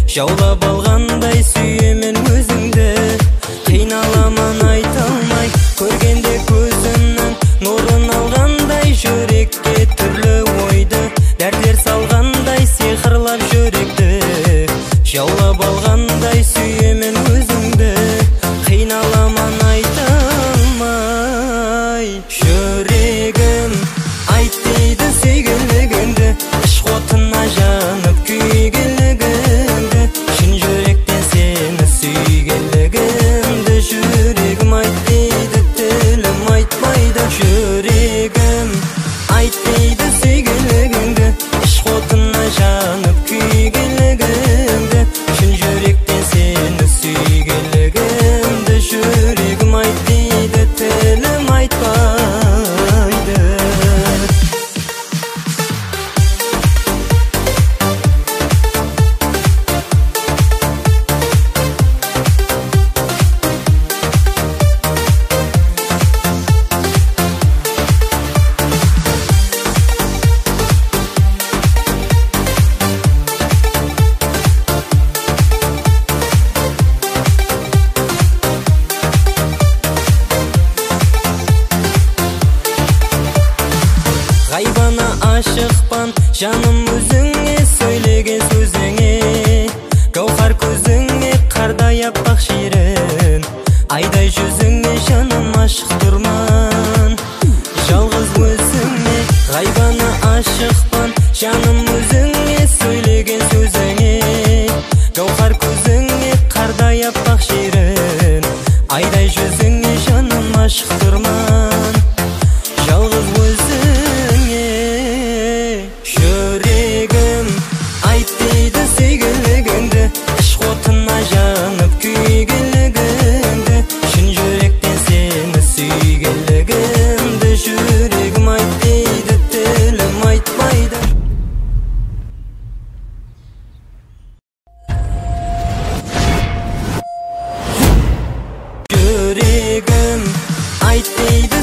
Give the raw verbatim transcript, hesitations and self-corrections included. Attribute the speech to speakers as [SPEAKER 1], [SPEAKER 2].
[SPEAKER 1] жаулап алғандай сүйемен өзіңді. Қиналаман айта алмай, көргенде көзімнің нұрын алғандай, жүрекке түрлі ойды дәртлер салғандай, сиқырлап жүректі. Жаулап алғандай сүйемен өзіңді, қиналаман айта алмай. Жүрегім айт дейді сүйгенлігіңді, іш отына жанып күйгенлігіңді, шын жүректен сені сүйгенлігімді. Жүрегім айт дейді, тілім айтпайды. Жүрегім айт дейді сүйгенлігіңді, іш отына жанып күйгенлігіңді, шын жүректен сені сүйгенлігімді. Жүрегім айт дейді, тілім айтпайды. Ғайбана ашықпан жаным өзіңе, сөйлеген сөзіңе, гауһар көзіңе, қардай аппақ шерін, айдай жүзіңе жаным ашық тұрман, жалғыз өзіңе. Ғайбана ашықпан жаным өзіңе, сөйлеген сөзіңе, гауһар көзіңе, қардай аппақ шерін, айдай жүзіңе жаным ашық тұрман, жалғыз өзіңе. Жүрегім айт дейді сүйгенлігіңді, іш отына жанып күйгенлігіңді, шын жүректен сені сүйгенлігімді. Жүрегім айт дейді, тілім айтпайды. Жүрегім айт дейді